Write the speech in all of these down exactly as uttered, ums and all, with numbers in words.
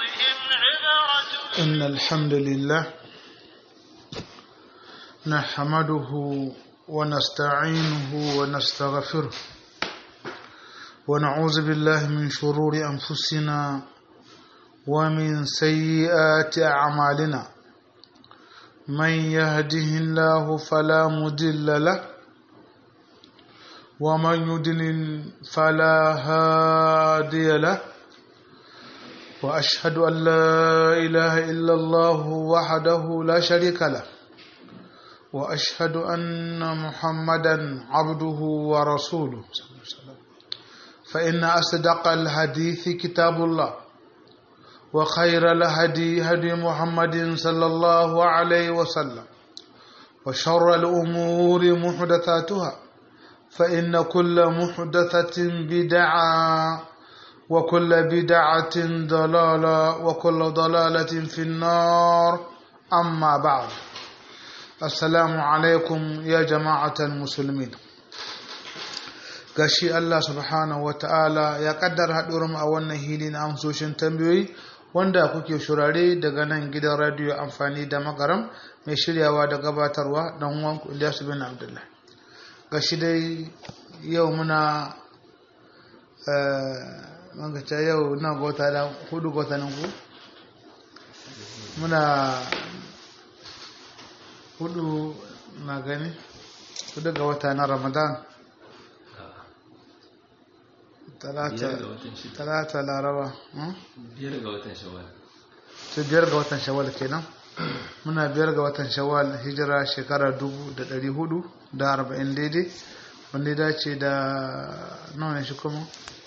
إن الحمد لله نحمده ونستعينه ونستغفره ونعوذ بالله من شرور أنفسنا ومن سيئات أعمالنا من يهده الله فلا مضل له ومن يضلل فلا هادي له وأشهد أن لا إله إلا الله وحده لا شريك له وأشهد أن محمدا عبده ورسوله فإن أصدق الحديث كتاب الله وخير الهدي هدي محمد صلى الله عليه وسلم وشر الأمور محدثاتها فإن كل محدثة بدعة وكل بدعة ضلالة وكل ضلالة في النار أما بعد السلام عليكم يا جماعة المسلمين gashi Allah subhanahu wataala ya kaddara haɗuwar a wannan hili na amsoshin tambayoyi wanda kuke shurare daga nan gidan radio amfani da magaram mai shiryawa da gabatarwa dan uwanku Ilyas bin Abdullah gashi dai yau muna manga ta yau na gota da hudu gota nan ku muna hudu na gani hudu ga wata na Ramadan talata talata laraba biyar ga watan shawwal to biyar ga watan shawwal kenan muna biyar ga watan shawwal hijira shekara dubu da ɗari hudu da arba'in daidai wanda ya dace da nawa ne shi kuma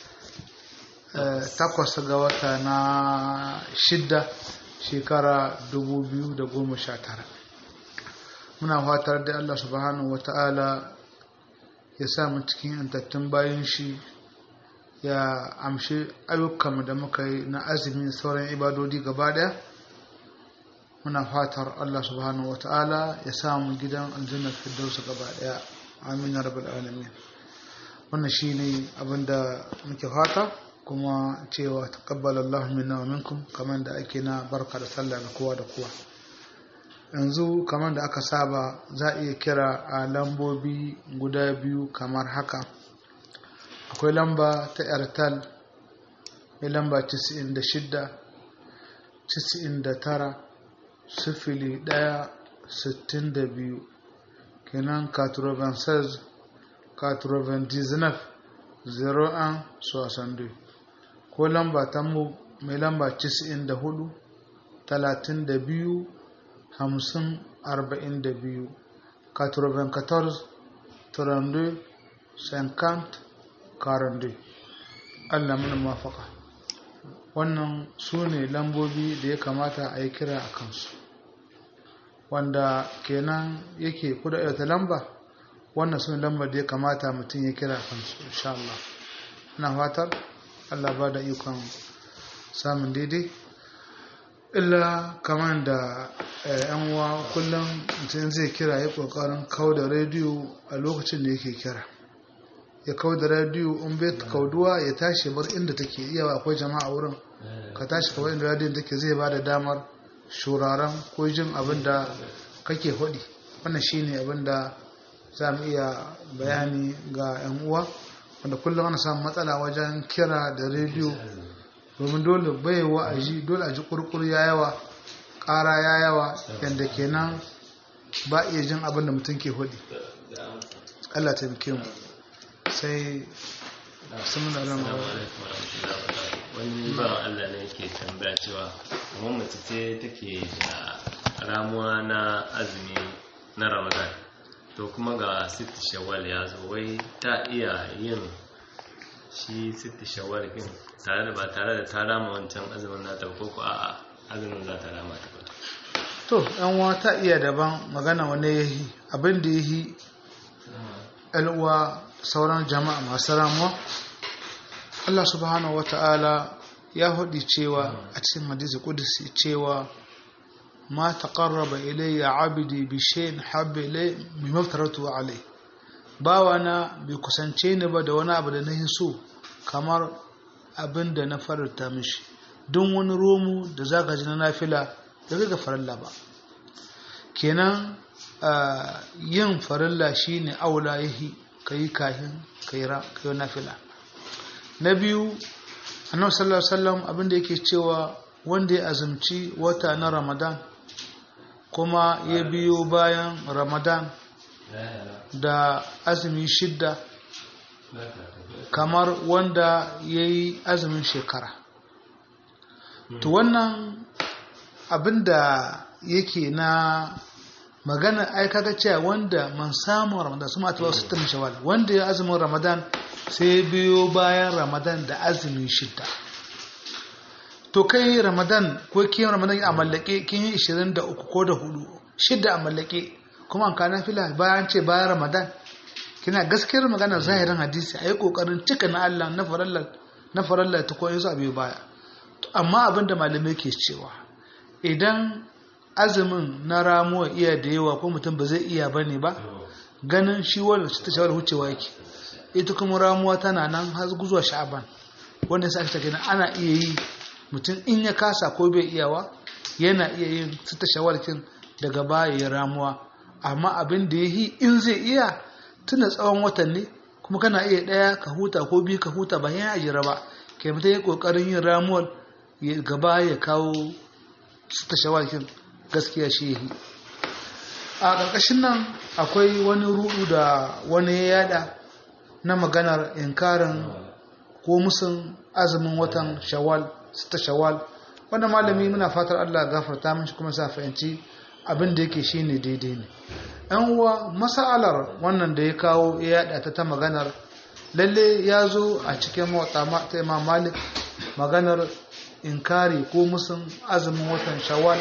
takwas ga wata na shidda shekara dubu biyu da goma sha tara muna fatar da Allah subhanahu wa ta'ala ya sa mu cikin yantattun bayan shi ya amshi ayyukanmu da muka yi na azumi sauran ibadodi gaba daya muna fatar Allah subhanahu wa ta'ala ya sa mu gidan aljannar firdausa gaba daya amin ya rabbal alamin wannan shine abinda muke fata kuma cewa taqabbal Allah minna wa minkum kamar da ake na barka da sallah ga kowa da kowa yanzu kamar da aka saba za a iya kira a lambobi guda biyu kamar haka akwai lamba ta Airtel mai lamba casa'in da shida casa'in da tara sifili ɗaya sittin da biyu kenan quatre-vingt-seize quatre-vingt-dix-neuf zero un soixante-deux ko lamba ta mu mai lamba casa'in da hudu talatin da biyu hamsin arba'in da biyu quatre-vingt-quatorze trente-deux cinquante quarante-deux Allah mana mafaka wannan su ne lambobi da ya kamata a yi kira a kansu wanda kenan yake kuda ta lamba wannan su ne lambar da ya kamata mutum ya kira a kansu insha Allah ina fatar Allah ba da ikon samun daidai illa kamar da yan uwa kullum mutum zai kira ya kokarin kawo da rediyo a lokacin da yake kira ya kawo da rediyo in bai kauduwa ya tashi bar inda take iya akwai jama'a wurin ka tashi kawai inda rediyon take zai ba da damar shuraren ko jin abin da kake hudi wannan shine abin da za mu iya bayani ga yan uwa wanda kullum ana samun matsala wajen kira da rediyo domin dole bai wa'azi dole a ji kurkur ya yawa ƙara ya yawa yadda kenan ba iya jin abin da mutum ke hudi Allah ta muke mu sai sun da rama wani ba Allah ne yake tambaya cewa kuma mace ce take da ramuwa na azumi na Ramadan to kuma ga sitti shawwal ya zo wai ta iya yin shi sitti shawwal din tare da ba tare da ta rama wancan azumin nata ko ko a'a azumin za ta rama ta to yan uwa ta iya daban magana wani yahi abin da yahi al'uwa sauran jama'a masu ramuwa Allah subhanahu wata'ala ya hudi cewa a cikin hadisi kudusi cewa ma taqarraba ilayya 'abdi bi shay'in habba ilay mimma aftaratu alayhi bawana bai kusance ni ba da wani abu da nahi so kamar abin da na faranta mishi don wani romu da zaka ji na nafila da ga farilla ba kenan yin farilla shine aula yahi kai kahin kai ra kai nafila na biyu annabi sallallahu alaihi wasallam abinda yake cewa wanda ya azumci wata na Ramadan kuma ya biyo bayan Ramadan da azumi shidda kamar wanda ya yi azumin shekara to wannan abinda yake na magana ai kaga cewa wanda man samu Ramadan su mata wasu tun shawal wanda ya azumin Ramadan sai biyo bayan Ramadan da azumi shidda to kai Ramadan ko kiyan Ramadan a mallake kin yi ishirin da uku ko da hudu shidda a mallake kuma an kana fila bayan ce bayan Ramadan kina gaskiyar magana zahirin hadisi ayi kokarin cika na Allah na farallar na farallar ta koyi su a biyo baya amma abinda malamai ke cewa idan azumin na ramuwa iya da yawa ko mutum ba zai iya bane ba ganin shi wanda ta shawar wucewa yake ita kuma ramuwa tana nan har zuwa sha'aban wanda sai aka kenan ana iya yi mutum in ya kasa ko bai iyawa yana iya yin ta shawarkin daga baya ya ramuwa amma abin da yayi in zai iya tuna tsawon watanni kuma kana iya daya ka huta ko biyu ka huta ba yana ajira ba kai mutum ya kokarin yin ramuwar gaba ya kawo ta shawarkin gaskiya shi yi a ƙarƙashin nan akwai wani rudu da wani ya yada na maganar inkarin ko musun azumin watan shawwal ta shawwal wanda malami muna fatar Allah gafarta min shi kuma sa fahimci abin da yake shine daidai ne ɗan uwa masalar wannan da ya kawo ya yada ta ta maganar lalle ya zo a cikin mawata ta Imam Malik maganar inkari ko musun azumin watan shawwal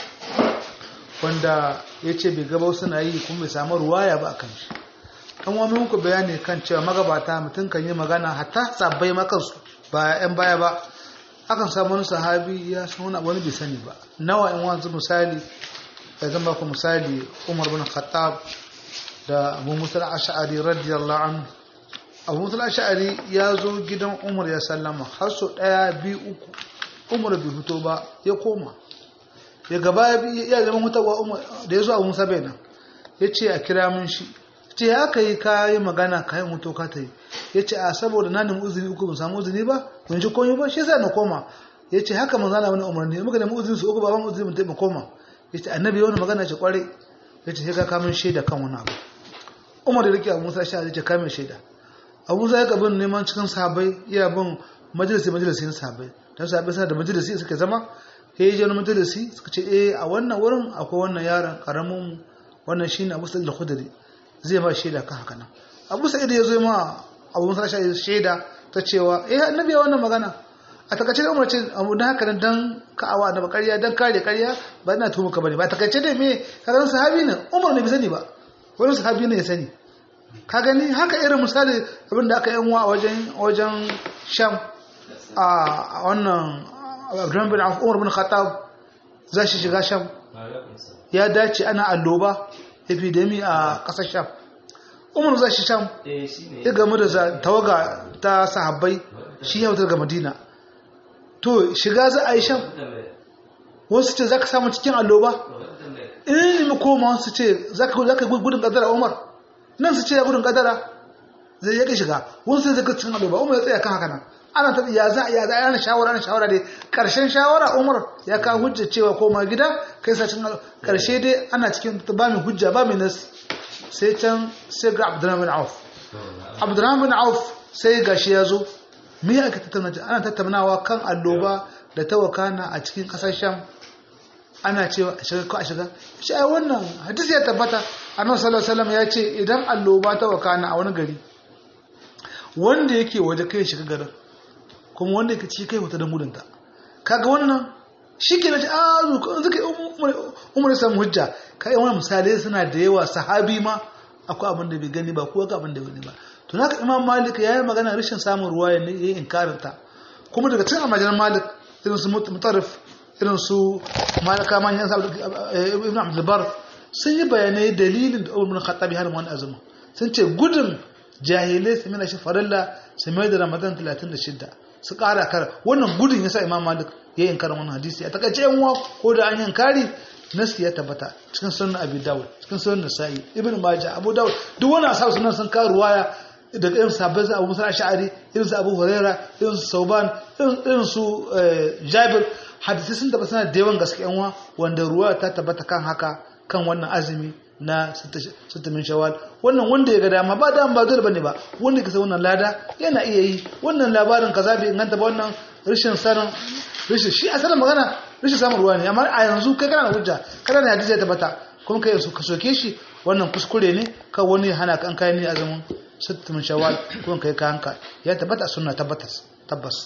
wanda ya ce bai gaba suna yi kuma bai samu ruwaya ba a kan shi an wani muku bayani kan cewa magabata mutum kan yi magana hatta sabbai makansu ba yan baya ba akan samu wani sahabi ya san wani bai sani ba nawa in wanzu misali da zan baku misali Umar bin Khattab da Abu Musa al-Ash'ari radiyallahu anhu Abu Musa al-Ash'ari ya zo gidan Umar ya sallama har so daya biyu uku Umar bai fito ba ya koma ya gaba ya zama hutawa Umar da yazo Abu Musa baina yace a kira mun shi ce ya kai kai magana kai muto ka tai yace a saboda na nemi uzuri uku ban samu uzuri ba kun ji komai ba shi yasa na koma yace haka manzo Allah wani umarni muka nemi uzuri su uku ba ban uzuri mun tai mu koma yace annabi wani magana ce kware yace sai ka kamun shaida kan wani abu Umar da rike Abu Musa shi yace kamun shaida Abu Musa ya kabin neman cikin sahabbai iya bin majalisi majalisi na sahabbai dan sahabbai sai da majalisi suka zama sai ya je wani majalisi suka ce eh a wannan wurin akwai wannan yaron karamin wannan shine Abu Sa'id al-Khudri zai ba shaida kan haka nan Abu Sa'id ya zo ma Abu Musa shaida ta cewa eh annabi ya wannan magana a takaice da Umar ce abu da haka dan ka'awa da bakariya dan kare kariya ba ina tumu ka bane ba takaice dai me karan sahabi ne Umar ne bai sani ba wani sahabi ne ya sani ka gani haka irin misali abinda aka yan wa wajen wajen Sham a wannan Abdurrahman bin Auf Umar bin Khattab za shi shiga Sham ya dace ana alloba epidemi a ƙasar Sham Umar za shi Sham ya gamu da tawaga ta sahabbai shi ya wutar ga Madina to shiga za a yi Sham wasu ce za ka samu cikin alloba in mu koma wasu ce za ka gudun kadara Umar nan su ce ya gudun kadara zai yake shiga wasu zai ka cikin alloba Umar ya tsaya kan haka nan ana ta ya za ya za ana shawara ana shawara dai karshen shawara Umar ya ka hujja cewa koma gida kai sa cikin karshe dai ana cikin ba mai hujja ba mai nas sai can sai ga Abdurrahman bin Auf Abdurrahman bin Auf sai gashi ya zo me aka tattauna ana tattaunawa kan alloba da tawakana a cikin kasar Sham ana cewa a shiga ko a shiga shi ai wannan hadisi ya tabbata Annabi sallallahu alaihi wasallam ya ce idan alloba tawakana a wani gari wanda yake waje kai shiga garin kuma wanda yake ci kai wata da mudunta kaga wannan shike na a zuke Umar ya samu hujja kai wannan misali suna da yawa sahabi ma akwai abin da bai gani ba ko ga abin da bai gani ba to naka Imam Malik yayi magana rashin samun ruwaya ne yayin inkarin ta kuma daga cikin amajan Malik irin su mutarrif irin su Malika man yan Ibn Abdul Bar sun yi bayanai dalilin da Umar bin Khattab ya hana wannan azumi sun ce gudun jahilai su mai shi farilla su mai da Ramadan talatin da shida su ƙara kara wannan gudun yasa Imam Malik ya yin karin wannan hadisi a takaice yan uwa ko da an yin kari nasi ya tabbata cikin sunan Abi Dawud cikin sunan Nasa'i Ibn Majah Abu Dawud duk wani asabu sunan sun kawo ruwaya daga irin sabbin Abu Musa Ash'ari irin su Abu Huraira irin su Sauban irin su Jabir hadisi sun tabbata suna da yawan gaske yan uwa wanda ruwaya ta tabbata kan haka kan wannan azumi na sittin shawwal wannan wanda ya ga dama ba da ba dole bane ba wanda ke san wannan lada yana iya yi wannan labarin kaza bai inganta ba wannan rashin sanin rashin shi asalin magana rashin samun ruwa ne amma a yanzu kai kana da hujja kana da hadisi ya tabbata kuma kai yanzu ka soke shi wannan kuskure ne ka wani hana kan kai ne azumin sittin shawwal kuma kai ka hanka ya tabbata sunna tabbas tabbas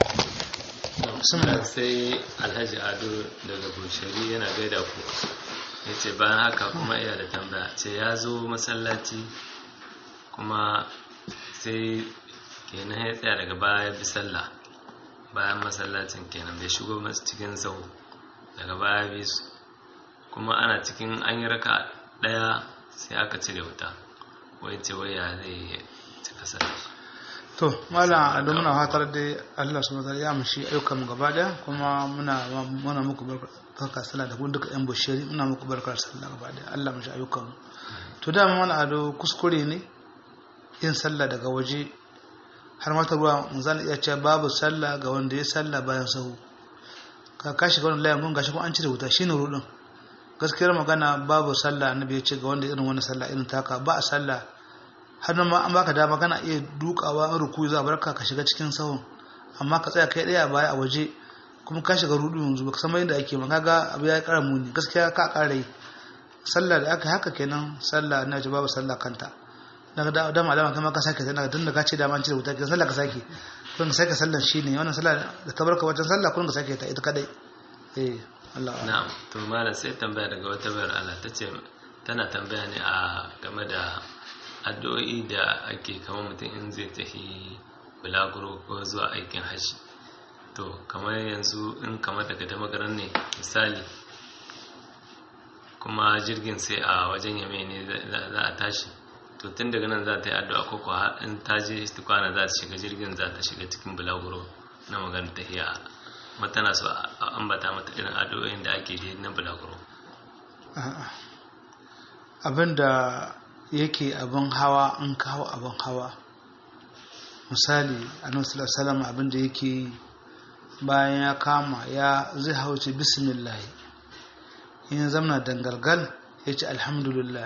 sai Alhaji Ado daga Bushari yana gaida ku ya ce bayan haka kuma iya da tambaya ce ya zo masallaci kuma sai kenan ya tsaya daga baya bi sallah bayan masallacin kenan bai shigo masu cikin sau daga baya bi su kuma ana cikin an yi raka daya sai aka cire wuta wai ce wai ya zai cika sallah to malam ado muna fatar da Allah subhanahu wa ta'ala ya amshi ayyukan mu gaba daya kuma muna muna muku barka sallah da kun duka yan bushiri muna muku barkar sallah gaba daya Allah mu shi ayyukan mu to da mun ado kuskure ne yin sallah daga waje har mata ruwa mun zan iya cewa babu sallah ga wanda ya sallah bayan sahu ka kashi ga wannan layin gun gashi kuma an cire wuta shine rudin gaskiyar magana babu sallah annabi ya ce ga wanda irin wannan sallah irin taka ba a sallah har ma an baka dama kana iya dukawa in ruku za barka ka shiga cikin sahun amma ka tsaya kai daya baya a waje kuma ka shiga rudu yanzu baka san yadda ake ba kaga abu ya kara muni gaskiya ka kara yi sallah da aka haka kenan sallah ina ji babu sallah kanta daga da da malama kuma ka sake tana tun da ka ce da man cire wuta ka sallah ka sake kun ka sake sallan shine wannan sallah da ka barka wajen sallah kun ka sake ta ita kadai eh Allah na'am to malam sai tambaya daga wata bayar Allah tace tana tambaya ne a game da addu'o'i da ake kamar mutum in zai tafi bulaguro ko zuwa aikin hajji to kamar yanzu in kamar daga damagaran ne misali kuma jirgin sai a wajen yame ne za a tashi to tun daga nan za ta yi addu'a ko kuwa in ta je tukwana za ta shiga jirgin za ta shiga cikin bulaguro na magana tafiya matana su ambata mata irin addu'o'in da ake yi na bulaguro abinda yake abin hawa in kawo abin hawa misali annabi sallallahu alaihi wasallam abinda yake bayan ya kama ya zai hauce bismillah in zamna dangalgal yace alhamdulillah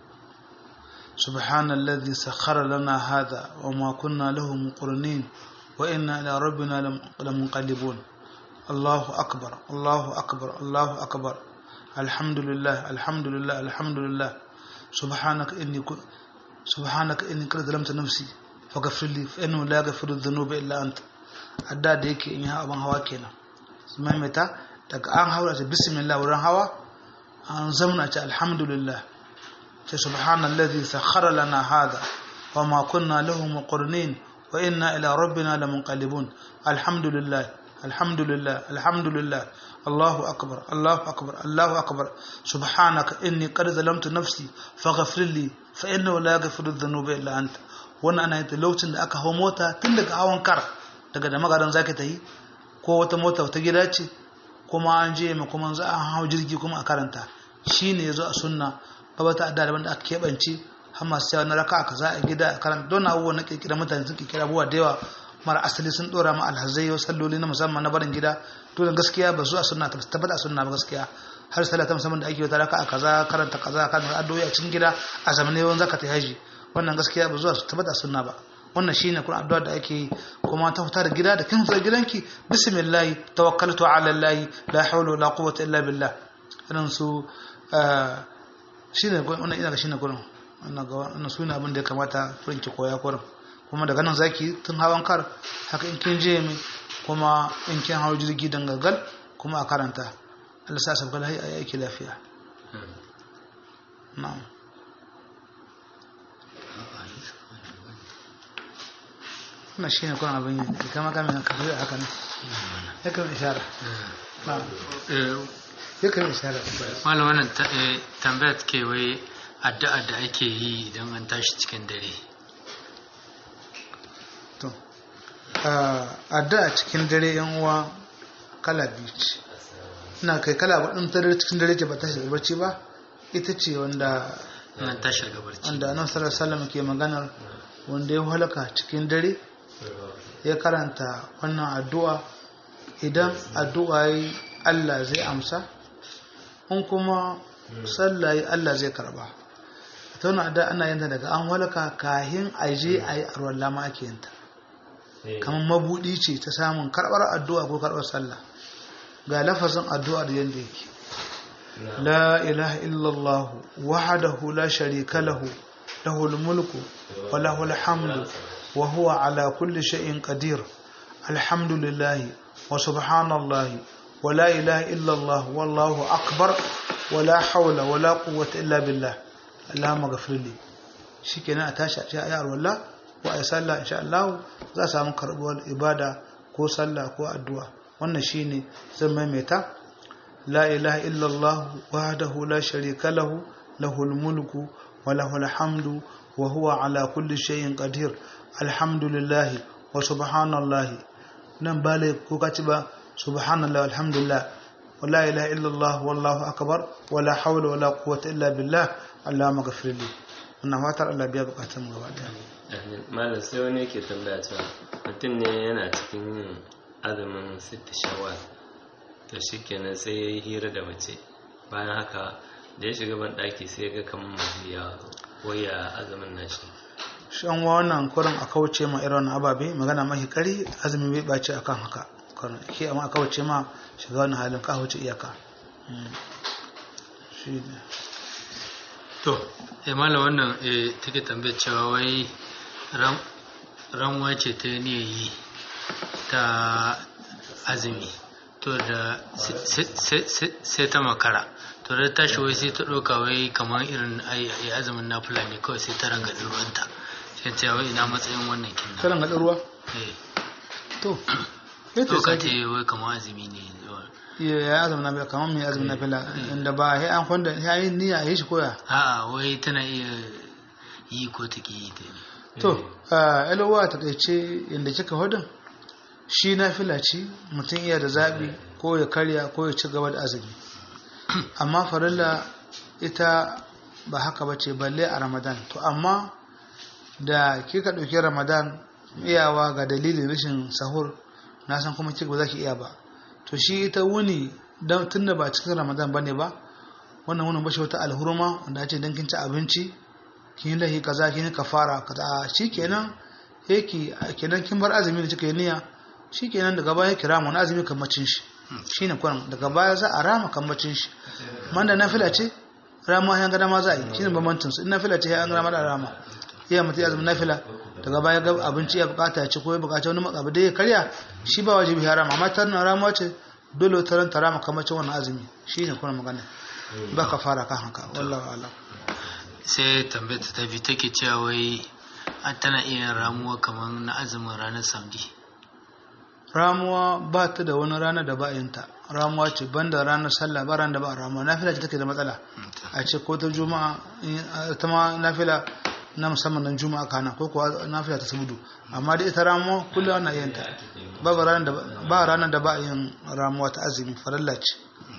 subhanalladhi sakhkhara lana hadha wama kunna lahu muqrinin wa inna ila rabbina lamunqalibun Allahu akbar Allahu akbar Allahu akbar alhamdulillah alhamdulillah alhamdulillah سبحانك إني كن سبحانك إني قد ظلمت نفسي فاغفر لي فإنه لا يغفر الذنوب إلا أنت adda da yake in ya abin hawa kenan maimaita daga an haura ta bismillah wurin hawa an zamna ta alhamdulillah ta subhanallazi sakhkhara lana hada wa ma kunna lahu muqrinin wa inna ila rabbina lamunqalibun alhamdulillah alhamdulillah alhamdulillah Allahu akbar Allahu akbar Allahu akbar subhanaka inni qad zalamtu nafsi faghfir li fa innahu la yaghfiru dhunuba illa anta wannan ana yin lokacin da aka hawo mota tun daga hawan kar daga da magaran zaka tayi ko wata mota ta gida ce kuma an je mu kuma za a hawo jirgi kuma a karanta shine yazo a sunna ba ta adda da aka kebance har masu sai na raka'a kaza a gida a karanta don abubuwan na kirkira mutane sun kirkira abubuwa da yawa mara asali sun dora ma alhazai yau salloli na musamman na barin gida to da gaskiya ba zuwa sunna ta tabbata sunna ba gaskiya har sallah ta musamman da ake wata raka'a kaza karanta kaza kan addu'o'i a cikin gida a zamanin yawan zakata haji wannan gaskiya ba zuwa tabbata sunna ba wannan shine kun addu'a da ake kuma ta fita da gida da kin fita gidanki bismillah tawakkaltu ala allah la hawla wala quwwata illa billah anan su shine wannan ina ga shine gurin wannan ga wannan suna abin da ya kamata furin ki koya gurin kuma daga nan zaki tun hawan kar haka in kin je mi kuma in kin hawo jirgi dangagal kuma a karanta Allah sa sabka lahi ayi lafiya na'am na shi ne kuna abin yi kama kama ka fi haka ne yakan ishara yakan ishara malam wannan tambayar ke wai addu'a da ake yi idan an tashi cikin dare to addu'a cikin dare yan uwa kala biyu ce ina kai kala wadin tare cikin dare ce ba ta shiga barci ba ita ce wanda nan ta shiga barci wanda annabi sallallahu alaihi wasallam ke maganar wanda ya halaka cikin dare ya karanta wannan addu'a idan addu'a yi Allah zai amsa in kuma sallah yi Allah zai karba ta wani addu'a ana yin ta daga an halaka kahin aje a yi arwar lama ake yin ta kamar mabuɗi ce ta samun karɓar addu'a ko karɓar sallah ga lafazin addu'ar yadda yake la ilaha illallah wahdahu la sharika lahu lahul mulku wa lahul hamdu wa huwa ala kulli shay'in qadir alhamdulillah wa subhanallahi wa la ilaha illallah wallahu akbar wa la hawla wa la quwwata illa billah allahumma ghafirli shikenan a tashi a ce ayar wallah wa ay sallah insha Allah za samu karbuwar ibada ko sallah ko addu'a wannan shine zan maimaita la ilaha illallah wahdahu la sharika lahu lahul mulku wa lahul hamdu wa huwa ala kulli shay'in qadir alhamdulillah wa subhanallahi nan bale ko kaci ba subhanallahi alhamdulillah wa la ilaha illallah wallahu akbar wa la hawla wa la quwwata illa billah allahumma ghfirli wannan fatar Allah biya bukatun mu gaba daya malam sai wani yake tambaya cewa mutum ne yana cikin yin azumin sitta shawwal to shikenan sai ya yi hira da mace bayan haka da ya shiga ban daki sai ya ga kamar maziya waya azumin nashi shan wannan kurin a kauce ma irin ababe magana mahi kari azumi bai bace akan haka kurin ke amma a kauce ma shiga wannan halin ka wuce iyaka shi ne to eh mala wannan eh take tambayar cewa wai ran ranwa ce ta ne yi ta azumi to da sai ta makara to da tashi wai sai ta ɗauka wai kamar irin azumin na fulani kawai sai ta ranga ruwanta sai ta wai ina matsayin wannan kin ta ranga ruwa eh to sai ta sake wai kamar azumi ne ya azumin na kamar mai azumin na fila inda ba sai an kwanda ya yi niyya a yi shi koya a'a wai tana iya yi ko take yi ta ne to alowa ta ɗaice inda kika hudun shi na filaci mutum iya da zaɓi ko ya karya ko ya ci gaba da azumi amma farilla ita ba haka ba ce balle a ramadan to amma da kika ɗauki ramadan iyawa ga dalilin rashin sahur na san kuma kika ba za ki iya ba to shi ita wuni tun da ba cikin ramadan ba ne ba wannan wunin bashi wata alhurma wanda ce don kin ci abinci kin lahi kaza kin kafara kaza shi kenan yake kenan kin bar azumi da kika yi niyya shi kenan daga baya kira mu azumi kammacin shi shine kuran daga baya za a rama kammacin shi man da nafila ce rama yan gada ma za a yi shine bambancin su in nafila ce ya an rama da rama iya mutum azumi nafila daga baya ga abinci ya bukata ya ci ko ya bukata wani makabu da ya karya shi ba wajibi ya rama amma tarna rama ce dole ta ranta rama kammacin wannan azumi shine kuran magana ba ka fara kan haka wallahi alam sai tambayar ta tafi take cewa wai tana iya ramuwa kamar na azumin ranar samdi ramuwa ba ta da wani rana da ba'inta ramuwa ce banda ranar sallah ba ran da ba ramuwa nafila ce take da matsala a ce ko ta juma'a ta ma nafila na musamman nan juma'a kana ko kuwa nafila ta sabudu amma da ita ramuwa kullum ana yin ta ba ranar da ba ranar da ba yin ramuwa ta azumi farilla ce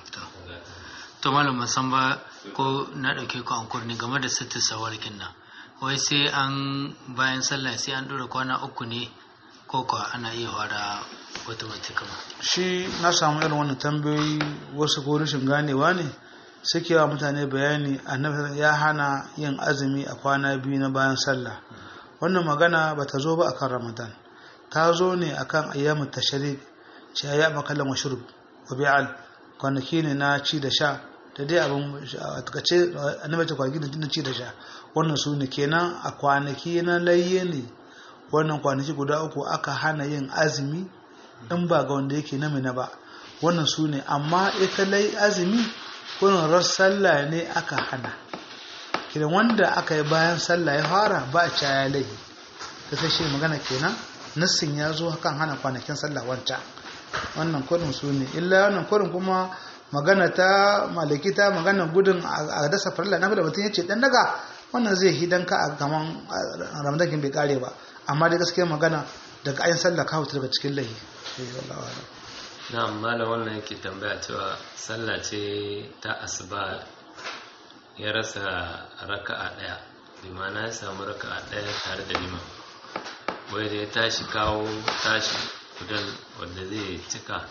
to malam musan ba ko na dauke ku an kurni game da sittin sawarkin nan wai sai an bayan sallah sai an dora kwana uku ne ko kuwa ana iya fara wata wata kama shi na samu irin wannan tambayoyi wasu ko rashin ganewa ne suke wa mutane bayani annabi ya hana yin azumi a kwana biyu na bayan sallah wannan magana ba ta zo ba akan ramadan ta zo ne akan ayyamut tashrik ce ayyam kallan wa shurb wa bi'al kwanaki ne na ci da sha da dai abin a takace annabi ta kwanaki da ci da sha wannan su ne kenan a kwanaki na layye ne wannan kwanaki guda uku aka hana yin azumi in ba ga wanda yake namina ba wannan su ne amma ita lai azumi kunan rar sallah ne aka hana kidan wanda aka yi bayan sallah ya fara ba a caya laihi ta sai shi magana kenan nassin ya zo kan hana kwanakin sallah wancan wannan kurin su ne illa wannan kurin kuma magana ta malaki ta magana gudun a dasa farilla na da mutum ya ce dan daga wannan zai hidanka a gaman ramadan kin bai kare ba amma dai gaskiyar magana daga ayin sallah ka hutu daga cikin lahi na malam wannan yake tambaya cewa sallah ce ta asuba ya rasa raka'a daya limana ya samu raka'a daya tare da liman wai da ya tashi kawo tashi gudan wanda zai cika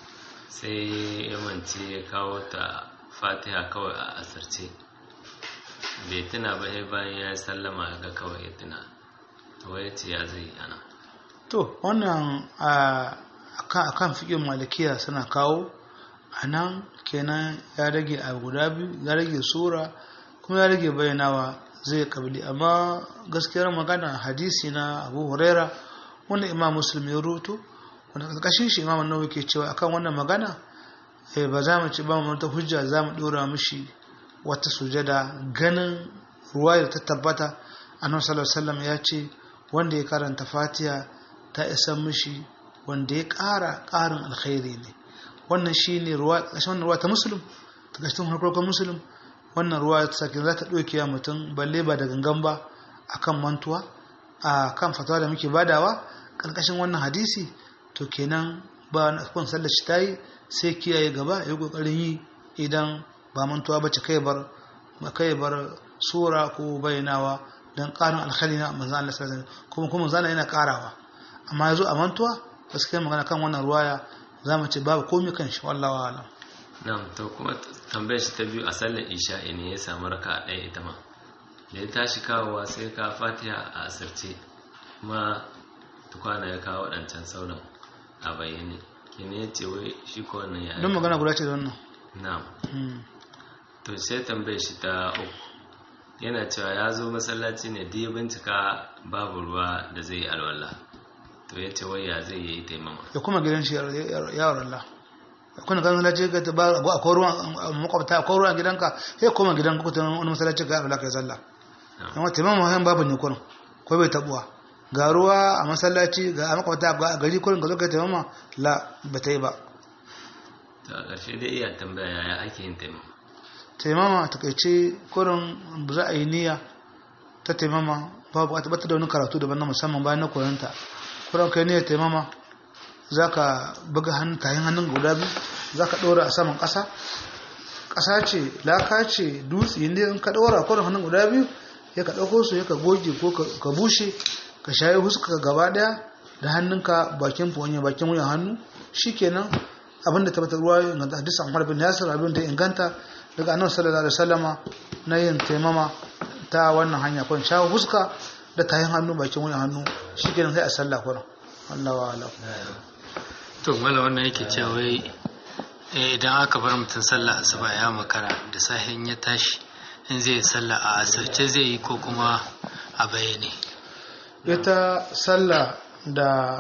sai ya mance ya kawo ta fatiha kawai a asirce bai tuna ba sai bayan ya sallama ga kawai ya tuna to ya ce ya zai ana to wannan a kan fiƙin malikiya suna kawo a nan kenan ya rage a guda biyu ya rage sura kuma ya rage bayyanawa zai kabili amma gaskiyar magana hadisi na abu huraira wanda imam muslim ya rutu wanda ƙarƙashin shi imam nawawi ke cewa akan wannan magana ba za mu ci ba mu ta hujja za mu ɗora mishi wata sujada ganin ruwa da ta tabbata annabi sallallahu alaihi wasallam ya ce wanda ya karanta fatiha ta isa mishi wanda ya ƙara ƙarin alkhairi ne wannan shine ruwa ƙashin ruwa ta muslim ta ƙashin harkokin muslim wannan ruwa ta sake za ta ɗauke ya mutum balle ba da gangan ba akan mantuwa a kan fatawa da muke badawa ƙarƙashin wannan hadisi to kenan ba wani kun sallar shi ta yi sai kiyaye gaba ya yi ƙoƙarin yi idan ba mantuwa ba ce kai bar kai bar sura ko bayyanawa don ƙarin alkhali na manzan Allah sallallahu alaihi wasallam kuma kuma manzan yana ƙarawa amma yazo a mantuwa gaskiya magana kan wannan ruwaya zamu ce babu komai kan shi wallahi alam na'am to kuma tambayar shi ta biyu a sallar isha'i ne ya samu raka ɗaya ita ma da ya tashi kawowa sai ka fatiha a asirce kuma tukwana ya kawo waɗancan sauran a bayyane kene ya ce wai shi ko wannan ya don magana guda ce da wannan na'am to sai tambayar shi ta uku yana cewa ya zo masallaci ne da ya bincika babu ruwa da zai yi alwala to ya ce wai ya zai yi taimama ya kuma gidan shi yawon Allah kuna kan masallaci ga ba akwai ruwan makwabta akwai ruwan gidanka sai kuma gidan ku tana wani masallaci ga alwala kai sallah amma taimama hayan babu ne kurin ko bai tabuwa ga ruwa a masallaci ga makwabta ga gari kurin ga zo kai taimama la ba ta yi ba to a ƙarshe dai iya tambaya yaya ake yin taimama taimama ta kaice kurin za a yi niyya ta taimama babu a tabbatar da wani karatu daban na musamman bayan na koyanta kurin kai niyyar taimama za ka buga tayin hannun guda biyu za ka ɗora a saman ƙasa ƙasa ce laka ce dutse inda in ka ɗora kurin hannun guda biyu ya ka ɗauko su ya ka goge ko ka bushe ka shayi huska gaba ɗaya da hannunka bakin fonye bakin wuyan hannu shikenan abinda tabbatar ruwa inganta hadisan Umar bin Yasir abin da inganta daga annabi sallallahu alaihi wasallama na yin taimama ta wannan hanya kun shawo fuska da tayin hannu bakin wuyan hannu shikenan sai a sallah kun Allah wa alam to mala wannan yake cewa wai idan aka bar mutum sallah asuba ya makara da sahin ya tashi in zai sallah a asirce zai yi ko kuma a bayyane ita sallah da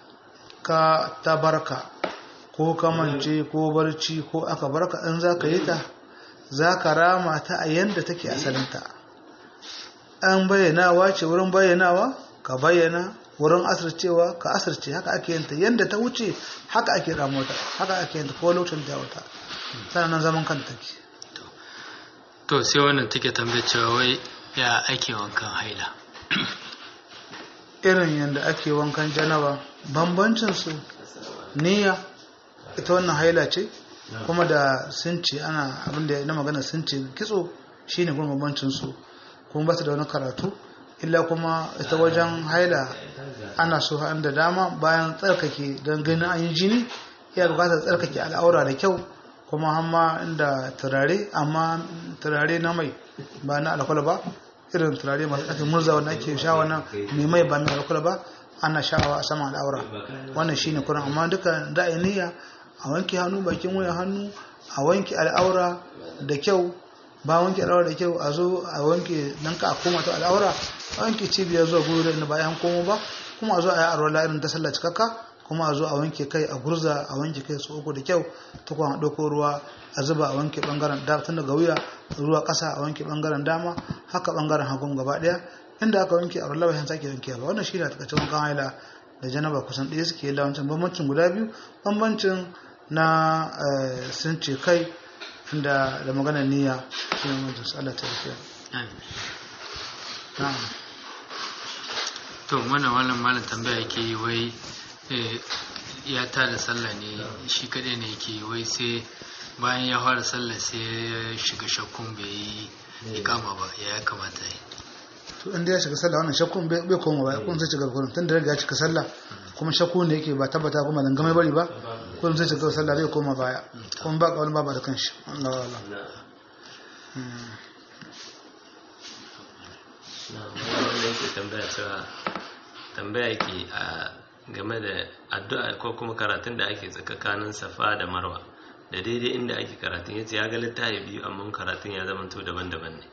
ka tabarka ko kamance ko barci ko aka barka in za ka yi ta za ka rama ta a yadda take asalinta an bayyanawa ce wurin bayyanawa ka bayyana wurin asircewa ka asirce haka ake yanta yadda ta wuce haka ake ramota haka ake yanta ko lokacin da wata sannan zaman kan take to sai wannan take tambaye cewa wai ya ake wankan haila irin yadda ake wankan janaba bambancin su niyya ita wannan haila ce kuma da sun ce ana abinda na magana sun ce kitso shine kuma bambancin su kuma ba su da wani karatu illa kuma ita wajen haila ana so an da dama bayan tsarkake don ganin an yi jini iya bukatar tsarkake al'aura da kyau kuma hamma inda turare amma turare na mai ba na alkwala ba irin turare masu ake murza wanda ake sha wannan mai mai ba mai alkwala ba ana sha'awa a saman al'aura wannan shine kuran amma duka da niyya a wanke hannu bakin wuyan hannu a wanke al'aura da kyau ba wanke al'aura da kyau a zo a wanke nan ka a koma ta al'aura a wanke cibiyar zuwa guri da inda ba yan komo ba kuma a zo a yi arwala irin ta sallah cikakka kuma a zo a wanke kai a gurza a wanke kai su uku da kyau ta kuma a ɗauko ruwa a zuba a wanke ɓangaren dama tun daga wuya ruwa ƙasa a wanke ɓangaren dama haka ɓangaren hagun gaba ɗaya inda aka wanke a arwala ba yan sake wanke ba wannan shi ne a takaice wankan haila da janaba kusan ɗaya suke yi lawancin bambancin guda biyu bambancin na sun ce kai inda da maganar niyya shi ne majlis Allah ta rufiya to mana wannan malam tambaya yake yi wai ya tada sallah ne shi kadai ne yake wai sai bayan ya fara sallah sai ya shiga shakkun bai yi ikama ba ya kamata yi to inda ya shiga sallah wannan shakkun bai koma ba kun zai shiga gurin tun da riga ya shiga sallah kuma shakku ne yake ba tabbata kuma dan gamai bari ba kun zai shiga sallah bai koma baya kuma ba kawai ba da kanshi Allah Allah na wannan yake tambaya cewa tambaya yake a game da addu'a ko kuma karatun da ake tsakanin safa da marwa da daidai inda ake karatun yace ya ga littafi biyu amma karatun ya zama to daban-daban ne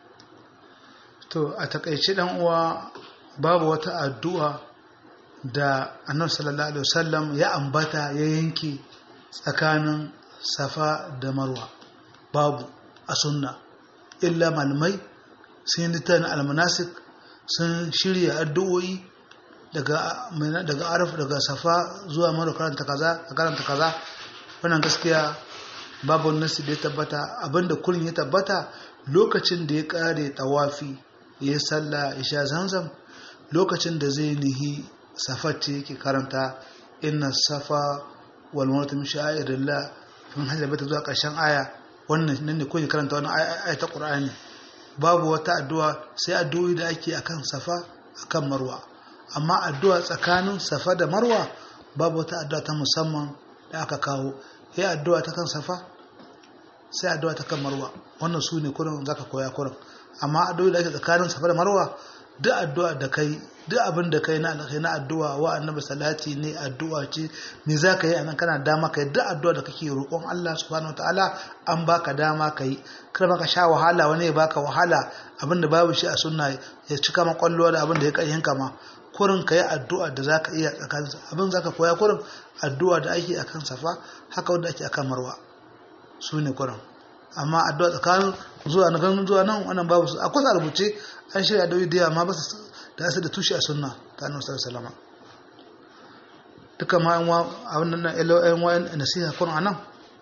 to a takaice dan uwa babu wata addu'a da annabi sallallahu alaihi wasallam ya ambata ya yanke tsakanin safa da marwa babu a sunna illa malamai sun yi littafin almanasik sun shirya addu'o'i daga daga araf daga safa zuwa marwa karanta kaza karanta kaza wannan gaskiya babu nasi da ya tabbata abinda kullun ya tabbata lokacin da ya kare tawafi ya salla ya sha zamzam lokacin da zai nihi safati yake karanta inna safa wal marwa min sha'irillah mun hajjar bata zuwa ƙarshen aya wannan nan ne koyi karanta wannan aya ta Qur'ani babu wata addu'a sai addu'o'i da ake akan safa akan marwa amma addu'a tsakanin safa da marwa babu wata addu'a ta musamman da aka kawo sai addu'a ta kan safa sai addu'a ta kan marwa wannan su ne kurin zaka koya kurin amma addu'o'i da ake tsakanin safa da marwa duk addu'a da kai duk abin da kai na alkai na addu'a wa annabi salati ne addu'a ce me zaka yi anan kana dama kai duk addu'a da kake roƙon Allah subhanahu wataala an baka dama kai kar maka sha wahala wani ya baka wahala abin da babu shi a sunna ya cika ma kwallo da abin da ya kai ma kurin kai addu'a da zaka iya tsakanin abin zaka koya kurin addu'a da ake akan safa haka wanda ake akan marwa su ne kurin amma addu'a tsakanin zuwa na ganin zuwa nan wannan babu su akwai a rubuce an shirya da widiya amma ba su da su da tushe a sunna ta annabi sallallahu alaihi wasallam duka ma yan wa abin nan yan wa nasiha kun anan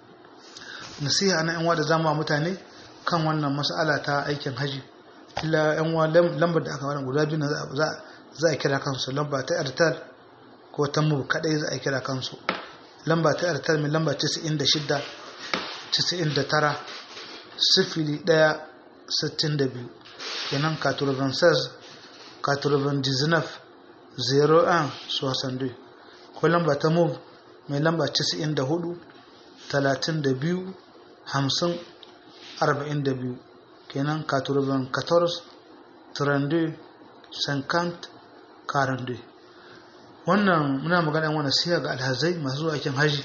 nasiha anan yan wa da zamu mutane kan wannan mas'ala ta aikin haji illa yan wa lambar da aka wannan guda biyu za za a kira kansu lamba ta airtel ko ta mu kadai za a kira kansu lamba ta airtel mai lamba casa'in da shida casa'in da tara sifili ɗaya sittin da biyu kenan quatre-vingt-seize quatre-vingt-dix-neuf zero un soixante-deux ko lamba ta move mai lamba casa'in da hudu talatin da biyu hamsin arba'in da biyu kenan quatre-vingt-quatorze trente-deux cinquante quarante-deux wannan muna magana yan wani siya ga alhazai masu zuwa aikin haji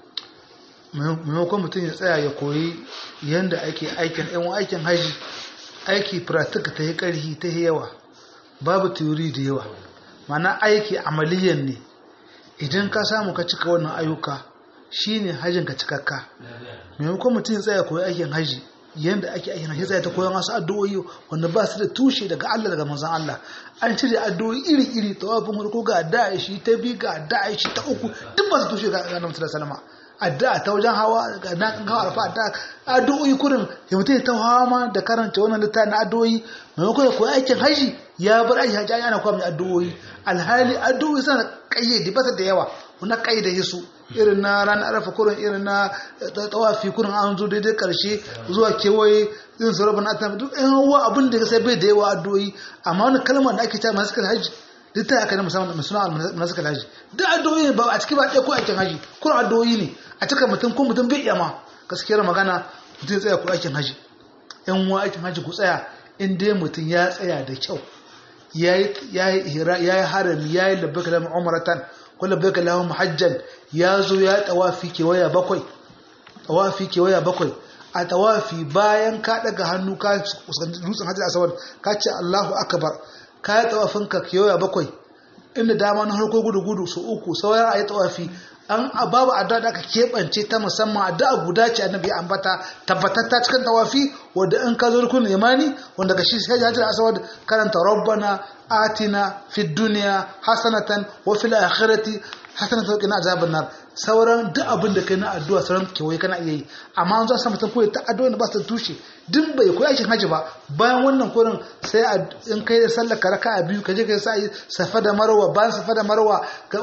maimakon mutum ya tsaya ya koyi yadda ake aikin yan aikin haji aiki pratika ta yi ƙarfi ta yi yawa babu teori da yawa mana aiki amaliyan ne idan ka samu ka cika wannan ayyuka shine hajjin ka cikakka maimakon mutum ya tsaya koyi aikin haji yanda ake aikin haji tsaya ta koyon wasu addu'o'i wanda ba su da tushe daga Allah daga manzon Allah an cire addu'o'i iri-iri tawafin ko ga addu'a shi ta bi ga addu'a shi ta uku duk ba su tushe ga Annabi sallallahu alaihi wasallam addu'a ta wajen hawa ga na kan hawa arfa addu'a addu'o'i kurin ya mutum ta hawa ma da karanta wannan littafin addu'o'i maimakon ya koyi aikin haji ya bar aikin haji ana koya mai addu'o'i alhali addu'o'i suna kayyade ba da yawa wannan kayyade su irin na ranar arafa kurin irin na tawafi kurin an zo daidai karshe zuwa kewaye irin su rabin atam duk ɗan hawa abin da sai bai da yawa addu'o'i amma wani kalmar da ake ta masu kan haji duk ta aka ne musamman mai suna masu kan haji duk addu'o'i ba a ciki ba ɗaya ko aikin haji kurin addu'o'i ne a cika mutum ko mutum bai iya ma gaskiyar magana mutum ya tsaya ko aikin haji yan wa aikin haji ku tsaya in dai mutum ya tsaya da kyau ya yi harami ya yi labbaka lamun umaratan ko labbaka lamun hajjan ya zo ya tawafi kewaya bakwai tawafi kewaya bakwai a tawafi bayan ka daga hannu ka dutsen hajjar asabar ka ce Allahu akbar ka yi tawafin ka kewaya bakwai inda dama na harko gudu gudu su uku sauran a yi tawafi an babu addu'a da aka keɓance ta musamman addu'a guda ce annabi ambata tabbatatta cikin tawafi wanda in ka zo rukun imani wanda ga shi sai hajjar aswad karanta rabbana atina fid dunya hasanatan wa fil akhirati hasanatan wa qina azaban nar sauran duk abin da kai na addu'a sauran kewaye kana iya yi amma an zo sa mutum koyi ta addu'a da ba su tushe duk bai koyi aikin haji ba bayan wannan kurin sai in kai da sallar ka raka'a biyu ka je kai sai safa da marwa bayan safa da marwa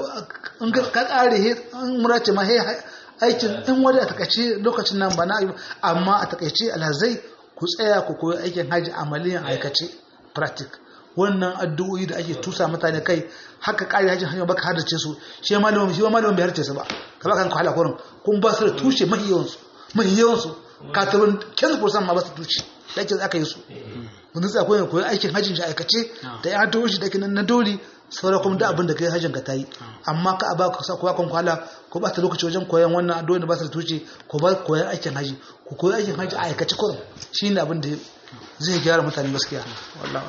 in ka kare he in murace ma he aikin in wani a takaice lokacin nan ba na amma a takaice alhazai ku tsaya ku koyi aikin haji amaliyan aikace practic wannan addu'o'i da ake tusa mutane kai haka kare hajjin hanyar baka haddace su shi malamin shi malamin bai harce su ba ka baka ku halakurin kun ba su da tushe mahi yawan su mahi yawan su katabun kezu kursan ma ba su tushe dake aka yi su mun tsaya koyi koyi aikin hajjin shi aikace da ya addu'o'i shi dake nan na dole sauran kuma da abin da kai hajjin ka tayi amma ka ba ku sa kowa kan kwala ko ba ta lokaci wajen koyan wannan addu'o'i da ba su da tushe ko ba koyan aikin haji ku koyi aikin haji a aikace kurum shine abin da zai gyara mutane gaskiya wallahi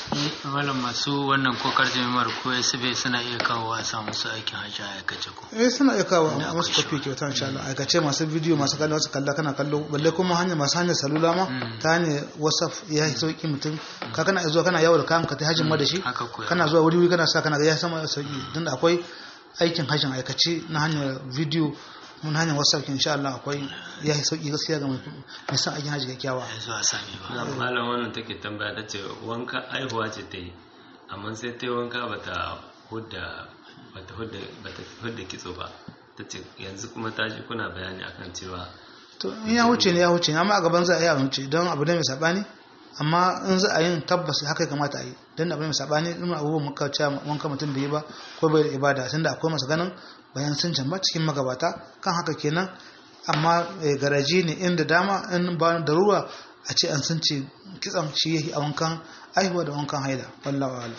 malam masu wannan kokar jami'ar ko S B suna iya kawo a samu su aikin hajji a aikace ko eh suna iya kawo a masu tafi kyauta insha Allah aikace masu bidiyo masu kallon wasu kalla kana kallo balle kuma hanya masu hanyar salula ma ta hanyar WhatsApp ya yi sauki mutum ka kana zuwa kana yawo da kayan ka ta hajjin ma da shi kana zuwa wuri wuri kana sa kana ga ya sama sauki dan akwai aikin hajjin aikace na hanyar bidiyo mun hanyar WhatsApp insha Allah akwai ya yi sauki gaskiya ga mai san aikin hajji kyakkyawa zuwa sami ba malam wannan take tambaya ta ce wanka aihuwa ce ta yi amma sai ta yi wanka bata hudda bata hudda bata hudda kitso ba ta ce yanzu kuma ta ji kuna bayani akan cewa to in ya huce ne ya huce amma a gaban za a yi a huce don abu ne mai sabani amma in za a yin tabbas haka ya kamata a yi don abu ne mai sabani in abubuwan muka ce wanka mutum bai yi ba ko bai da ibada tunda akwai masu ganin bayan sun jamba cikin magabata kan haka kenan amma garaji ne inda dama in ba da ruwa a ce an sun ce kitsan shi yake a wankan aihuwa da wankan haida wallahi wala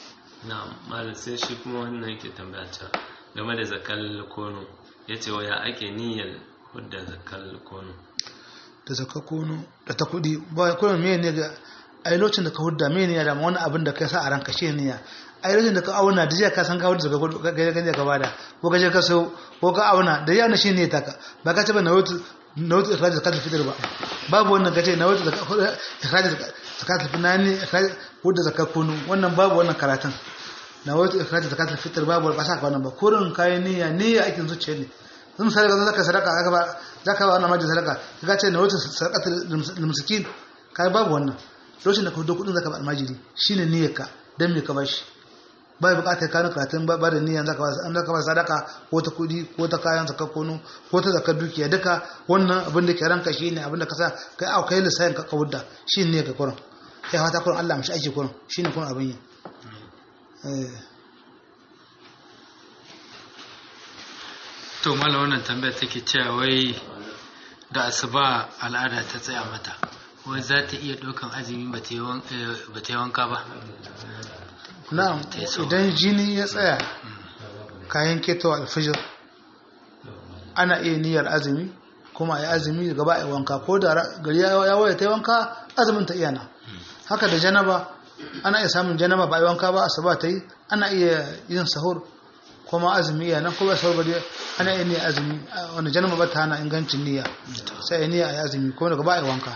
na malam sai shi kuma wannan yake tambaya ta game da zakal kono yace waya ake niyyar hudda zakal kono da zakal kono da ta kudi ba kono me ne ga ai lokacin da ka hudda me ne ya da wani abin da kai sa a ranka shi ne ya ai lokacin da ka auna da jiya ka san ka hudda daga gaje ka bada ko ka je ka so ko ka auna da yana shi ne taka ba ka ce ba na wutu na wutu ikhraj zakat fitr ba babu wannan gaje na wutu ikhraj zakat fitr na ne hudda zakat kono wannan babu wannan karatun na wutu ikhraj zakat fitr babu ba sa ka wannan ba kurin kai niyya niyya aikin zuciya ne sun sai ga zaka sadaka aka ba zaka ba wannan majin sadaka kaga ce na wutu sadaqatul miskin kai babu wannan lokacin da ka hudo kudin zaka ba almajiri shine niyyarka dan me ka bashi bai bukatar kana karatun ba da niyyar zaka ba an zaka ba sadaka ko ta kudi ko ta kayan zakar kono ko ta zakar dukiya duka wannan abin da ke ranka shine abin da ka sa kai au kai lissayin ka kawudda shine ne ka kurin kai fata kurin Allah mishi ake kurin shine kurin abin yi eh to mallam wannan tambayar take cewa wai da asuba al'ada ta tsaya mata wai za ta iya ɗaukan azumi ba ta yi wanka ba na'am idan jini ya tsaya kayan ketowa alfijir ana iya niyyar azumi kuma a yi azumi gaba a yi wanka ko da gari ya waya ta yi wanka azumin ta iya na haka da janaba ana iya samun janaba ba a yi wanka ba asuba ta yi ana iya yin sahur kuma azumi iya nan kuma sahur ba dai ana iya niyyar azumi wanda janaba ba ta hana ingancin niyya sai ya niyya a yi azumi kuma daga ba a yi wanka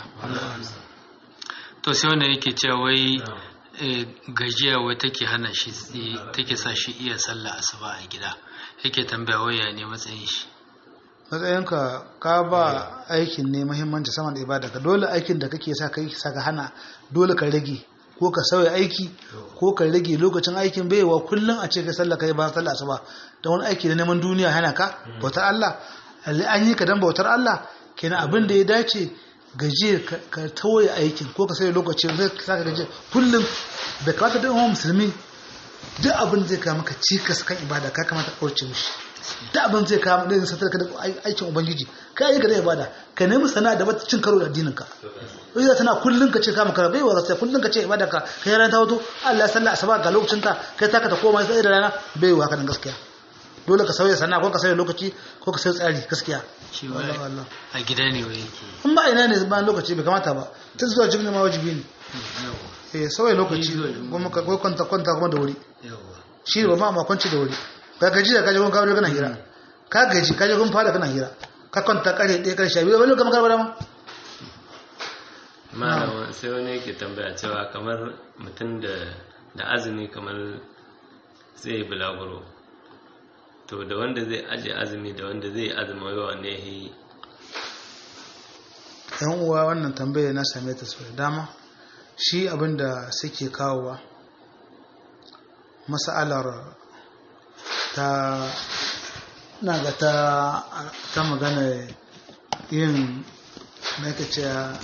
to sai wanda yake cewa wai gajiya wai take hana shi take sa shi iya sallah asuba a gida yake tambaya waya ne matsayin shi matsayinka ka ba aikin ne muhimmanci sama da ibada ka dole aikin da kake sa kai saka hana dole ka rage ko ka sauya aiki ko ka rage lokacin aikin baiwa kullum a ce kai sallah kai ba sallah asuba da wani aiki da neman duniya hana ka bautar Allah an yi ka dan bautar Allah kenan abin da ya dace gaje ka tawaye aikin ko ka sai lokaci zai saka gaje kullum da kamata da umma musulmi duk abin zai ka maka cikas kan ibada ka kamata kauce mishi duk abin zai ka da satar ka da aikin ubangiji ka yi ga da ibada ka nemi sana'a da bata cin karo da addinin ka wai tana kullum ka ce ka maka bai wa sai kullum ka ce ibada ka kai ran ta wato Allah ya salla asaba ga lokacin ta kai taka ta koma sai da rana bai wa haka nan gaskiya dole ka sauya sana'a ko ka sauya lokaci ko ka sauya tsari gaskiya shi wallahi a gida ne wai yake in ba ina ne ba lokaci bai kamata ba ta zuwa jibin ma wajibi ne eh sauya lokaci kuma ka kwanta kwanta kuma da wuri shi ba ma ma kwanci da wuri ka gaji da kaje kun kawo kana hira ka gaji kaje kun fara kana hira ka kwanta kare ɗaya karshe biyu wani kamar karbar ma malama sai wani yake tambaya cewa kamar mutum da da azumi kamar zai bulaguro to da wanda zai aje azumi da wanda zai azumi yawa ne yi yan uwa wannan tambaya na same ta sau da dama shi abinda suke kawowa mas'alar ta na ga ta ta magana yin ce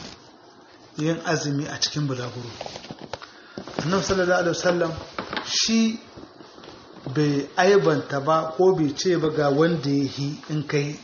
yin azumi a cikin bulaguro annabi sallallahu alaihi wasallam shi bai aibanta ba ko bai ce ba ga wanda ya yi in kai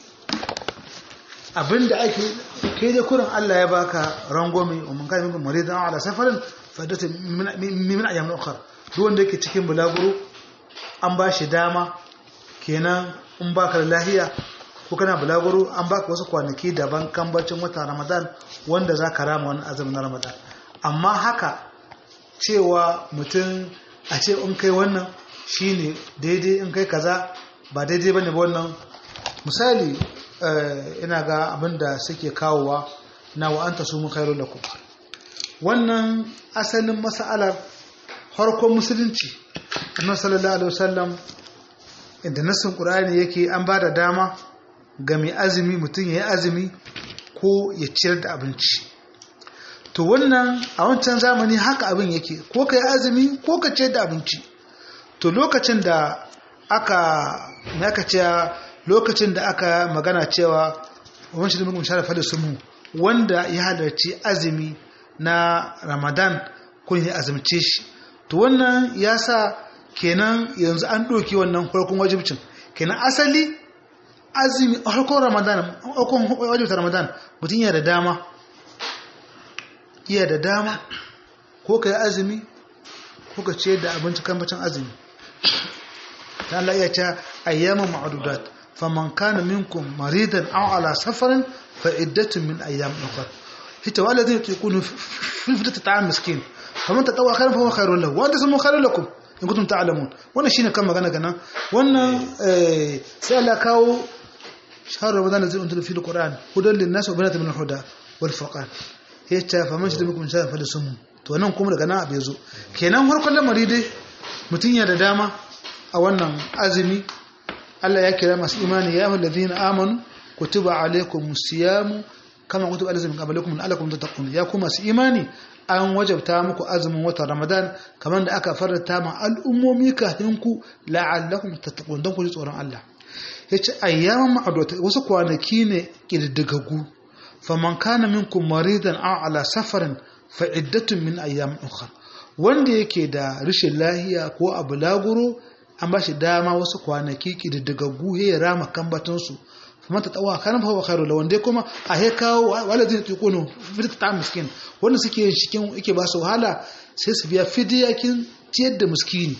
abinda ake kai da kurin Allah ya baka rangwame wa mun kai min maridan ala safarin fadata min ayyam ukhra duk wanda yake cikin bulaguro an ba shi dama kenan in baka da lahiya ko kana bulaguro an baka wasu kwanaki daban kan bacin wata Ramadan wanda zaka rama wannan azumin Ramadan amma haka cewa mutum a ce in kai wannan shine daidai in kai kaza ba daidai bane ba wannan misali ina ga abinda suke kawowa na wa anta sumu khairul lakum wannan asalin mas'alar harkon musulunci annabi sallallahu alaihi wasallam inda nassin qur'ani yake an bada dama ga mai azumi mutum yayi azumi ko ya ciyar da abinci to wannan a wancan zamani haka abin yake ko kai azumi ko ka ciyar da abinci to lokacin da aka naka cewa lokacin da aka magana cewa wani shi da mutum sharafa da sumu wanda ya halarci azumi na Ramadan kun ya azumce shi to wannan ya sa kenan yanzu an ɗauki wannan farkon wajibcin kenan asali azumi a farkon Ramadan farkon wajibtar Ramadan mutum yana da dama iya da dama ko ka yi azumi ko ka ce da abinci kan bacin azumi ta Allah iya ce ayyaman ma'adudat faman kana minkum maridan aw ala safarin fa iddatun min ayyam ukhra hita wala zai yakunu fi fitata ta'am miskin faman tatawwa khairan fa huwa khairun lahu wa antum khairun lakum in kuntum ta'lamun wannan shine kan magana gana wannan sai Allah kawo shahr ramadan zai untul fi alquran hudan lin nas wa banat min alhuda wal furqan hita faman shida minkum sha'a fa lasum to nan kuma daga nan abe zo kenan farkon lamari dai mutun ya da dama a wannan azumi Allah ya kira masu imani ya ayyuhal ladina amanu kutiba alaykumus siyamu kama kutiba alal ladzina qablakum la'allakum tattaqun ya kuma masu imani an wajabta muku azumin watan Ramadan kamar da aka faranta ma al'ummomi kafin ku la'allakum tattaqun don ku ji tsoron Allah yace ayyaman ma'adota wasu kwanaki ne kididdigagu faman kana minkum maridan aw ala safarin fa iddatun min ayyamin ukhra wanda yake da rashin lahiya ko abu laguro an ba shi dama wasu kwanaki kididdigaggu ya rama kambatansu kuma ta tsawa kan fa khairu lawan dai kuma a he kawo walazin tuqunu fitta ta miskin wanda suke cikin yake ba su wahala sai su biya fidiyakin ciyar da miskini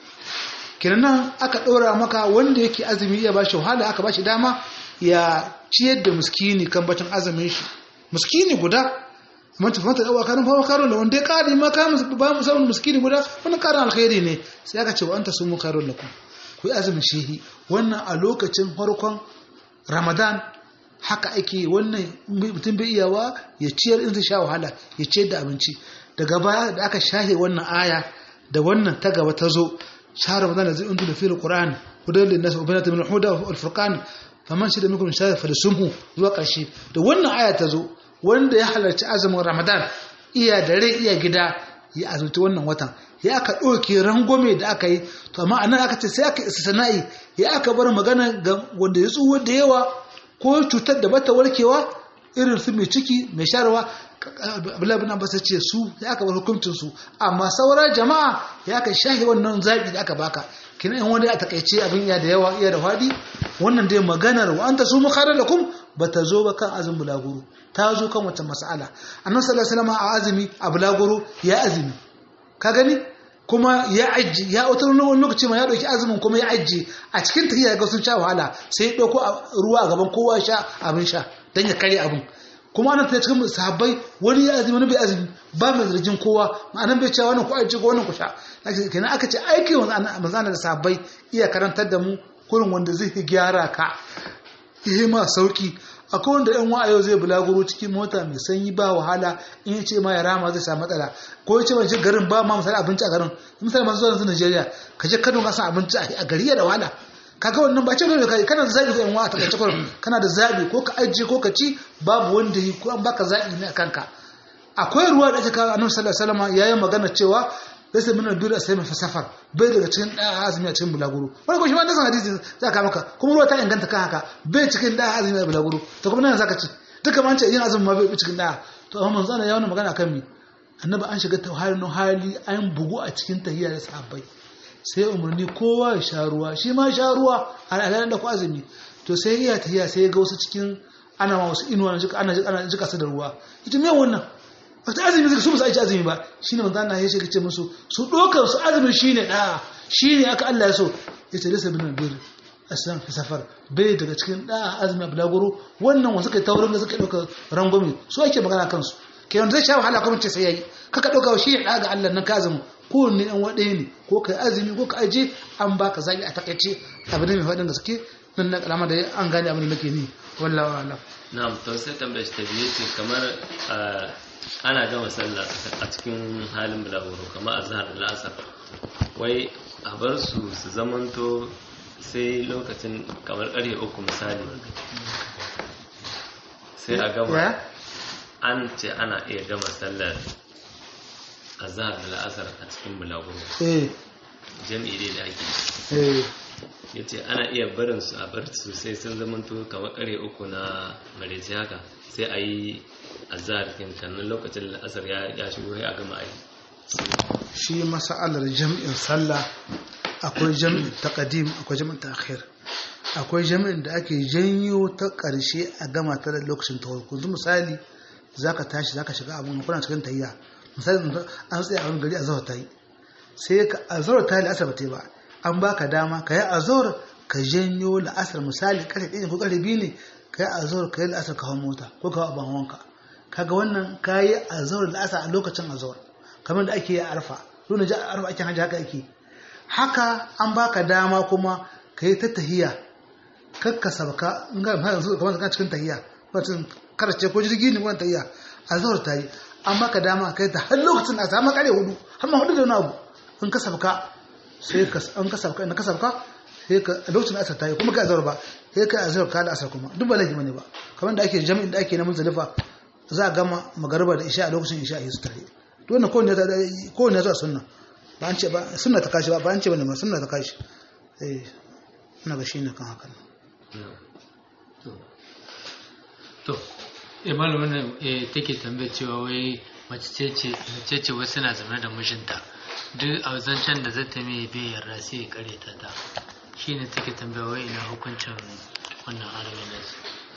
kenan aka dora maka wanda yake azumi ya ba shi wahala aka ba shi dama ya ciyar da miskini kambacin azumin shi miskini guda manta fata dawa karin fawa karon da wanda ya kare ma ka ba mu samun miskini guda wannan karin alkhairi ne sai aka ce wa anta sumu khairul lakum ku azumin shehi wannan a lokacin farkon Ramadan haka ake wannan mutum bai iyawa ya ciyar in zai sha wahala ya ciyar da abinci daga baya da aka shahe wannan aya da wannan ta gaba ta zo shahr Ramadan zai undu da fil Qur'an hudan lin nas wa banat min al-huda wal furqan faman shida minkum shahra falyasumhu zuwa ƙarshe da wannan aya ta zo wanda ya halarci azumin Ramadan iya dare iya gida ya azumci wannan watan ya aka ɗauke rangome da aka yi to amma anan aka ce sai aka istisna'i ya aka bar magana ga wanda ya tsuwo da yawa ko cutar da bata warkewa irin su mai ciki mai sharwa Abdullahi bin Abbas ce su ya aka bar hukuncin su amma sauran jama'a ya aka shahi wannan zabi da aka baka kina in wanda ya takeice abin ya da yawa iya da fadi wannan dai maganar wa anta sumu kharalakum bata zo ba kan azumin bulaguro ta zo kan wata mas'ala annabi sallallahu alaihi wasallam a azumi a bulaguro ya azumi ka gani kuma ya aji ya wata lokaci ma ya dauki azumin kuma ya aji a cikin tahiyya ga sun sha wahala sai ya dauko ruwa a gaban kowa sha abin sha dan ya kare abin kuma ana ta cikin sahabbai wani ya azumi wani bai azumi ba mai zargin kowa ma'anan bai cewa wannan ku aji ko wannan ku sha kenan aka ce aiki manzana da sahabbai iya karantar da mu kurin wanda zai gyara ka ihe ma sauki akwai wanda yan wa'ayo zai bulaguro cikin mota mai sanyi ba wahala in ya ce ma ya rama zai samu matsala ko ya ce mai garin ba ma misali abinci a garin misali masu zuwa Najeriya ka je Kano ka san abinci a gari da wahala kaga wannan ba ce ne kai kana da zabi ga yan wa ta kace kana da zabi ko ka ajiye ko ka ci babu wanda yi ko an baka zabi ne akan ka akwai ruwa da ake kawo annabi sallallahu alaihi wasallam yayin magana cewa laysa min al-birri as-sayma fi safar bai daga cikin da azumi a cikin bulaguro wani ko shi ma da san hadisi za ka maka kuma ruwa ta inganta kan haka bai cikin da azumi a bulaguro to kuma nan zaka ci duka man ce yin azumi ma bai cikin da to amma manzo Allah ya wani magana kan mi annabi an shiga tauharin hali an bugu a cikin tahiyya da sahabbai sai umarni kowa ya sha ruwa shi ma sha ruwa a alalan da ku azumi to sai iya tahiyya sai ya ga wasu cikin ana ma wasu inuwa ana ana jika su da ruwa ita me wannan wata azumi suka su musu aiki azumi ba shine manzo Allah ya ce musu su dokar su azumi shine da shine aka Allah ya so yace lasa bin bir asan fi safar bai daga cikin da azumi bulaguro wannan wasu kai taurin da suka dauka rangwame su ake magana kansu kai wanda zai sha wahala kuma ce sai yayi kaka dauka shi da ga Allah nan ka azumi ko ne an wade ne ko kai azumi ko ka aje an baka zaki a takeice abin da mai fadin gaske nan na kalama da an gane abin da nake ni wallahi wala na'am to sai tambaye ta biye ce kamar ana gama sallah a cikin halin bulaguro kamar azhar da asar wai a bar su su zamanto sai lokacin kamar ƙarfe uku misali sai a gama an ce ana iya gama sallar azhar da asar a cikin bulaguro jami'i da ake ya ce ana iya barin su a bar su sai sun zamanto kamar ƙarfe uku na mareci haka sai a yi azhar kin kannan lokacin da asar ya shigo ya gama ai shi mas'alar jami'in sallah akwai jami'in taqdim akwai jami'in ta'khir akwai jami'in da ake janyo ta karshe a gama ta lokacin ta farko yanzu misali zaka tashi zaka shiga abun kuna cikin tayya misali an tsaya a wani gari azhar tayi sai ka azhar tayi asar ba tayi ba an baka dama kai azhar ka janyo la'asar misali karfe ɗaya ko karfe biyu ne kai azhar kai la'asar ka hawo mota ko ka hawo ban wanka kaga wannan kayi azhar la'asar a lokacin azhar kamar da ake yi a arfa dole ji arfa ake haji haka ake haka an baka dama kuma kai ta tahiyya kakka sabka in ga yanzu kamar ka cikin tahiyya wacin karace ko jirgi ne wannan tahiyya azhar tayi an baka dama kai ta har lokacin a samu kare hudu har ma hudu da wani abu in ka sabka sai ka an ka sabka in ka sabka sai ka lokacin asar tayi kuma kai azhar ba sai kai azhar ka da asar kuma duk ba laifi bane ba kamar da ake jami'in da ake na Muzdalifa za a gama magariba da isha a lokacin isha yi su tare to wannan kowanne ta kowanne zuwa sunna ba an ce ba sunna ta kashi ba ba an ce bane ba sunna ta kashi eh ina ga shine kan haka to eh malamin eh take tambaye cewa wai mace ce ce mace ce wai suna zama da mijinta duk a zancen da zata mai bai yarda sai ya kare ta ta shine take tambaya wai ina hukuncin wannan aramin da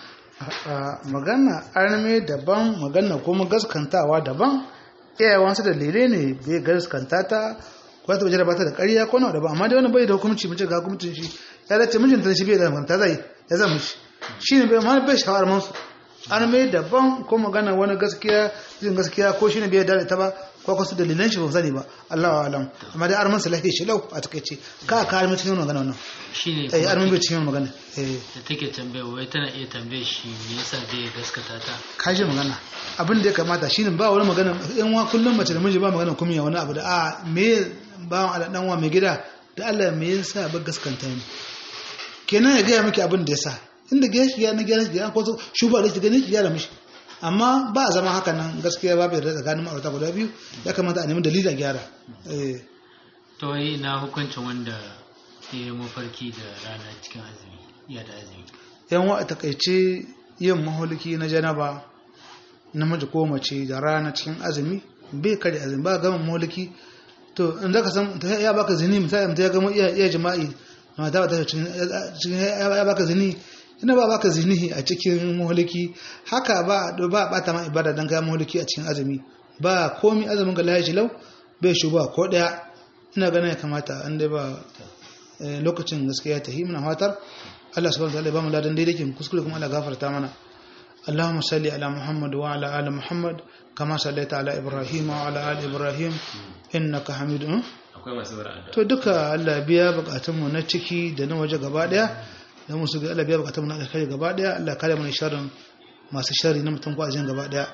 magana arme daban magana kuma gaskantawa daban iyayensu da lele ne bai gaskanta ta ko ta bajira ba ta da ƙarya ko nawa daban amma dai wannan bai da hukunci mace ga hukuncin shi ya dace mijinta shi bai da manta zai ya zama shi shine bai ma bai shawar mansu arme daban ko magana wani gaskiya jin gaskiya ko shine bai da ta ba ko ko su dalilan shi ba sani ba Allahu alam amma dai arman salahi shi lau a takeice ka ka arme cikin magana wannan shine eh arme bai cikin magana eh da take tambaya wai tana iya tambaye shi me yasa da ya gaskata ta kaje magana abin da ya kamata shine ba wani magana yan wa kullum mace da miji ba magana kuma ya wani abu da a me ba Allah dan wa mai gida da Allah me yasa ba gaskanta ni kenan ya ga miki abin da yasa inda ga shi ya na gyara shi ko shuba da shi gani ki gyara mishi amma ba a zama haka nan gaskiya babu yarda tsakanin ma'aurata guda biyu ya kamata a nemi dalili a gyara eh to wai ina hukuncin wanda ya yi mafarki da rana cikin azumi ya da azumi yan wa a takaice yin maholiki na janaba namiji ko mace da rana cikin azumi bai kare azumi ba gama maholiki to in zaka san ya baka zini misali mutum ya gama iya jima'i mata ba ta cikin ya baka zini ina ba baka zinihi a cikin muhliki haka ba ba bata ma ibada dan ga muhliki a cikin azumi ba komi azumin ga lahi lau bai shuba ko daya ina ganin ya kamata an dai ba lokacin gaskiya ta himna fatar Allah subhanahu wa ta'ala ba mu ladan daidai kin kuskure kuma Allah gafarta mana اللهم صل على محمد وعلى آل محمد كما صليت على إبراهيم وعلى آل إبراهيم إنك حميد to duka Allah biya bukatunmu na ciki da na waje gaba daya da musu ga Allah biya bukatunmu na alkhairi gaba daya Allah kare mu sharrin masu sharri na mutum ko ajin gaba daya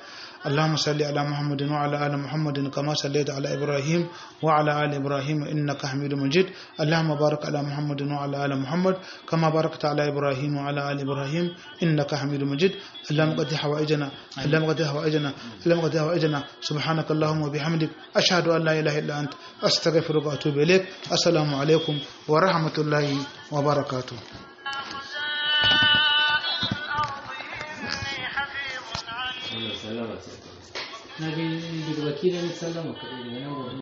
اللهم صل على محمد وعلى آل محمد كما صليت على إبراهيم وعلى آل إبراهيم إنك حميد مجيد اللهم بارك على محمد وعلى آل محمد كما باركت على إبراهيم وعلى آل إبراهيم إنك حميد مجيد اللهم قد حوائجنا اللهم قد حوائجنا اللهم قد حوائجنا سبحانك اللهم وبحمدك أشهد أن لا إله إلا أنت أستغفرك وأتوب إليك السلام عليكم ورحمة الله وبركاته. na ga wakilin sallama kaɗai daga nan